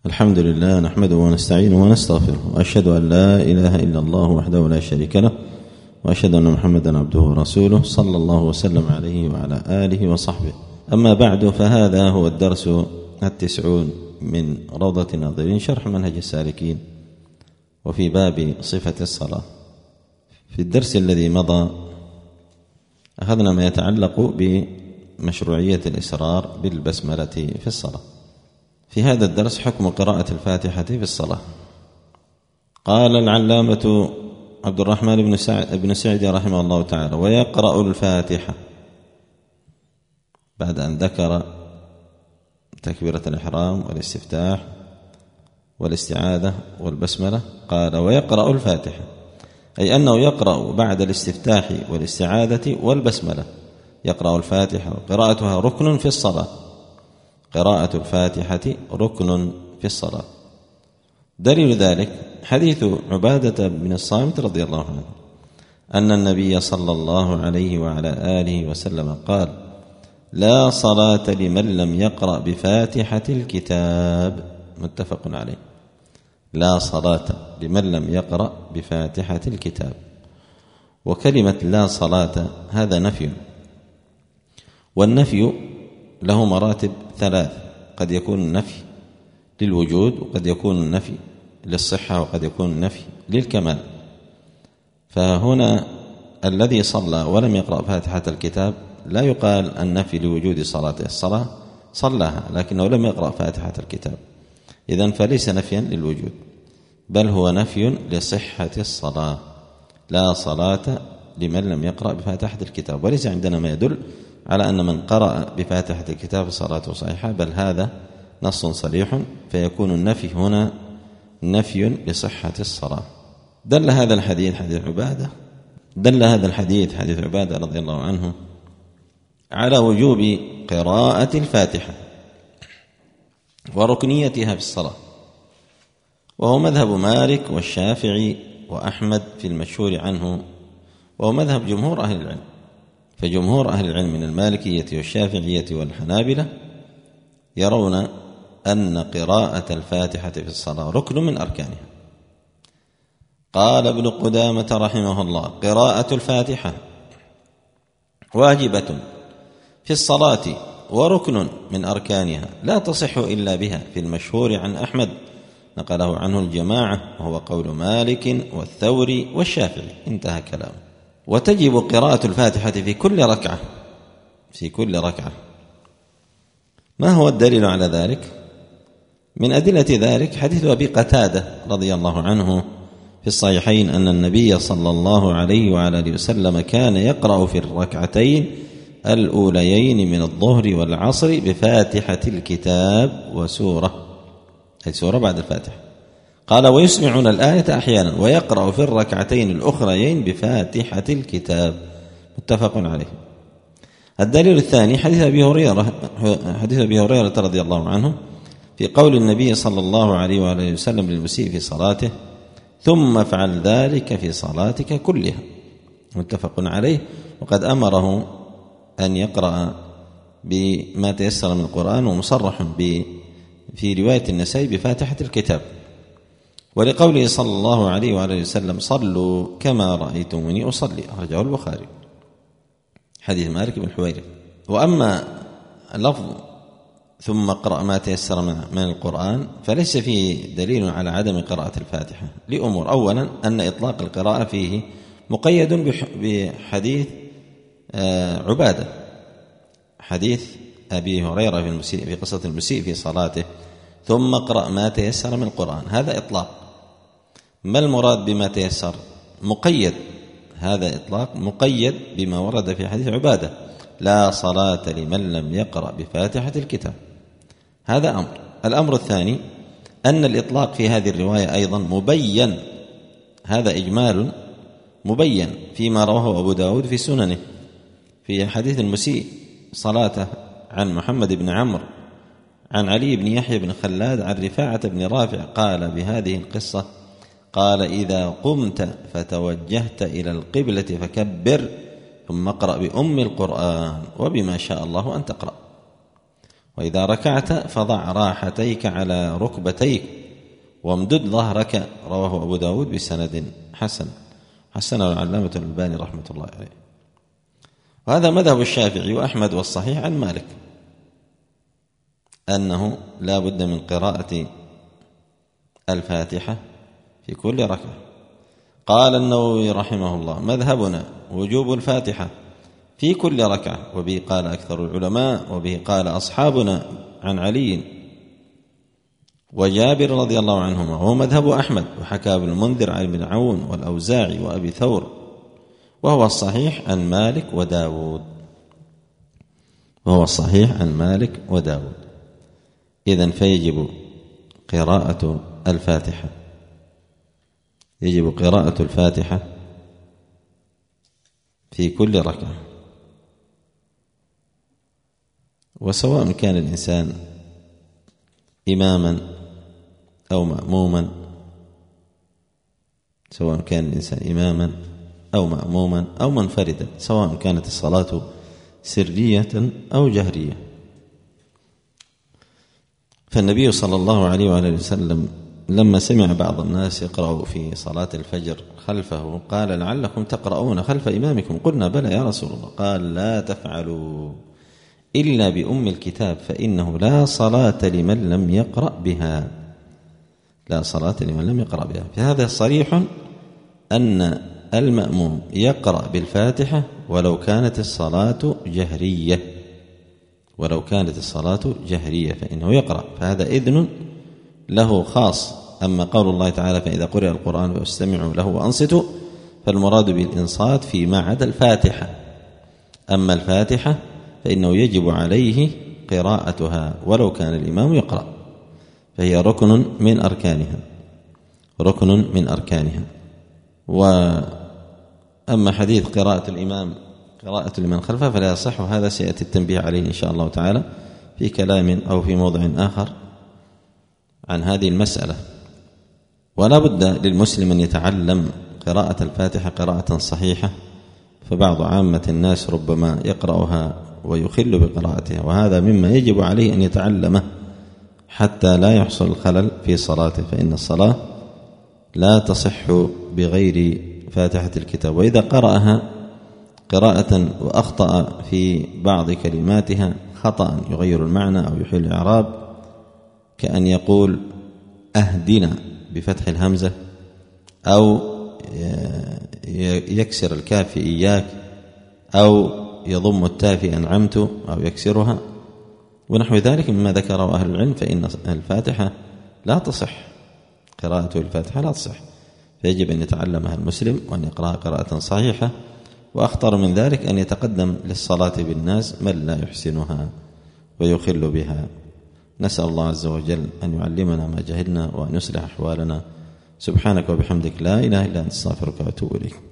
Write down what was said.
الحمد لله نحمده ونستعينه ونستغفره، وأشهد أن لا إله إلا الله وحده لا شريك له، وأشهد أن محمدا عبده ورسوله صلى الله وسلم عليه وعلى آله وصحبه. أما بعد، فهذا هو الدرس 90 من روضة الناظرين، شرح منهج السالكين، وفي باب صفة الصلاة. في الدرس الذي مضى أخذنا ما يتعلق بمشروعية الإسرار بالبسملة في الصلاة. في هذا الدرس حكم قراءة الفاتحة في الصلاة. قال العلامة عبد الرحمن بن سعدي رحمه الله تعالى: ويقرأ الفاتحة بعد أن ذكر تكبيرة الإحرام والاستفتاح والاستعاذة والبسملة، قال: ويقرأ الفاتحة، أي أنه يقرأ بعد الاستفتاح والاستعاذة والبسملة، يقرأ الفاتحة، وقراءتها ركن في الصلاة. قراءة الفاتحة ركن في الصلاة. دليل ذلك حديث عبادة بن الصامت رضي الله عنه أن النبي صلى الله عليه وعلى آله وسلم قال: لا صلاة لمن لم يقرأ بفاتحة الكتاب. متفق عليه. لا صلاة لمن لم يقرأ بفاتحة الكتاب. وكلمة لا صلاة هذا نفي، والنفي له مراتب ثلاث: قد يكون النفي للوجود، وقد يكون النفي للصحة، وقد يكون النفي للكمال. فهنا الذي صلى ولم يقرأ فاتحة الكتاب لا يقال النفي لوجود صلاته، الصلاة صلاها لكنه لم يقرأ فاتحة الكتاب، إذن فليس نفيا للوجود، بل هو نفي لصحة الصلاة. لا صلاة لمن لم يقرأ بفاتحة الكتاب. وليس عندنا ما يدل على أن من قرأ بفاتحة الكتاب صلاته صحيحة، بل هذا نص صريح، فيكون النفي هنا نفي لصحة الصلاة. دل هذا الحديث حديث عبادة رضي الله عنه على وجوب قراءة الفاتحة وركنيتها في الصلاة، وهو مذهب مالك والشافعي وأحمد في المشهور عنه، وهو مذهب جمهور أهل العلم. فجمهور أهل العلم من المالكية والشافعية والحنابلة يرون أن قراءة الفاتحة في الصلاة ركن من أركانها. قال ابن قدامة رحمه الله: قراءة الفاتحة واجبة في الصلاة وركن من أركانها، لا تصح إلا بها، في المشهور عن أحمد، نقله عنه الجماعة، وهو قول مالك والثوري والشافعي. انتهى كلامه. وتجب قراءة الفاتحة في كل ركعة. ما هو الدليل على ذلك؟ من أدلة ذلك حديث أبي قتادة رضي الله عنه في الصحيحين أن النبي صلى الله عليه وعلى آله وسلم كان يقرأ في الركعتين الأوليين من الظهر والعصر بفاتحة الكتاب وسورة، أي سورة بعد الفاتحة. قال: ويسمعون الآية أحيانا، ويقرأ في الركعتين الأخريين بفاتحة الكتاب. متفق عليه. الدليل الثاني حديث أبي هريرة رضي الله عنه في قول النبي صلى الله عليه وآله وسلم للمسيء في صلاته: ثم افعل ذلك في صلاتك كلها. متفق عليه. وقد أمره أن يقرأ بما تيسر من القرآن، ومصرح في رواية النسائي بفاتحة الكتاب، ولقوله صلى الله عليه وآله وسلم: صلوا كما رأيتموني أصلي، أخرجه البخاري، حديث مالك بن حويرث. وأما لفظ ثم اقرأ ما تيسر من القرآن فليس فيه دليل على عدم قراءة الفاتحة لأمور: أولا أن إطلاق القراءة فيه مقيد بحديث عبادة، حديث أبي هريرة في قصة المسيء في صلاته: ثم اقرأ ما تيسر من القرآن. هذا إطلاق. ما المراد بما تيسر؟ مقيد. هذا إطلاق مقيد بما ورد في حديث عبادة: لا صلاة لمن لم يقرأ بفاتحة الكتاب. هذا أمر. الأمر الثاني أن الإطلاق في هذه الرواية أيضا مبين، هذا إجمال مبين فيما رواه أبو داود في سننه في حديث المسيء صلاته عن محمد بن عمرو عن علي بن يحيى بن خلاد عن رفاعة بن رافع قال بهذه القصة: قال: إذا قمت فتوجهت إلى القبلة فكبر، ثم اقرأ بأم القرآن وبما شاء الله أن تقرأ. وإذا ركعت فضع راحتيك على ركبتيك وامدد ظهرك. رواه أبو داود بسند حسن، حسنه العلامة الألباني رحمة الله عليه. وهذا مذهب الشافعي وأحمد، والصحيح عن مالك أنه لا بد من قراءة الفاتحة في كل ركعة. قال النووي رحمه الله: مذهبنا وجوب الفاتحة في كل ركعة، وبه قال أكثر العلماء، وبه قال أصحابنا عن علي وجابر رضي الله عنهما، وهو مذهب أحمد، وحكى ابن المنذر عن ابن عون والأوزاعي وأبي ثور، وهو الصحيح عن مالك وداود، وهو الصحيح عن مالك وداود. إذن فيجب قراءة الفاتحة، يجب قراءة الفاتحة في كل ركعة، وسواء كان الإنسان إماما أو مأموما، سواء كان الإنسان إماما أو مأموما أو منفردا، سواء كانت الصلاة سرية أو جهرية. فالنبي صلى الله عليه وآله وسلم لما سمع بعض الناس يقرأ في صلاة الفجر خلفه قال: لعلكم تقرؤون خلف إمامكم. قلنا: بلى يا رسول الله. قال: لا تفعلوا إلا بأم الكتاب، فإنه لا صلاة لمن لم يقرأ بها، لا صلاة لمن لم يقرأ بها. فهذا صريح أن المأموم يقرأ بالفاتحة ولو كانت الصلاة جهرية، ولو كانت الصلاة جهرية فإنه يقرأ، فهذا إذن له خاص. أما قول الله تعالى: فإذا قرئ القرآن فاستمعوا له وأنصتوا، فالمراد بالإنصات فيما عدا الفاتحة. أما الفاتحة فإنه يجب عليه قراءتها ولو كان الإمام يقرأ، فهي ركن من أركانها، ركن من أركانها. وأما حديث قراءة الإمام قراءة لمن خلفه فلا يصح، وهذا سيأتي التنبيه عليه إن شاء الله تعالى في كلام أو في موضع آخر عن هذه المسألة. ولا بد للمسلم أن يتعلم قراءة الفاتحة قراءة صحيحة، فبعض عامة الناس ربما يقرأها ويخل بقراءتها، وهذا مما يجب عليه أن يتعلمه حتى لا يحصل الخلل في صلاته، فإن الصلاة لا تصح بغير فاتحة الكتاب. وإذا قرأها قراءة وأخطأ في بعض كلماتها خطأ يغير المعنى أو يحيل الإعراب، كأن يقول أهدنا بفتح الهمزة، أو يكسر الكاف في إياك، أو يضم التاء في أنعمت أو يكسرها، ونحو ذلك مما ذكره أهل العلم، فإن الفاتحة لا تصح، قراءة الفاتحة لا تصح، فيجب أن يتعلمها المسلم وأن يقرأها قراءة صحيحة. وأخطر من ذلك أن يتقدم للصلاة بالناس من لا يحسنها ويخل بها. نسأل الله عز وجل أن يعلمنا ما جهلنا وأن يصلح أحوالنا. سبحانك وبحمدك لا إله إلا أنت، استغفرك وأتوب إليك.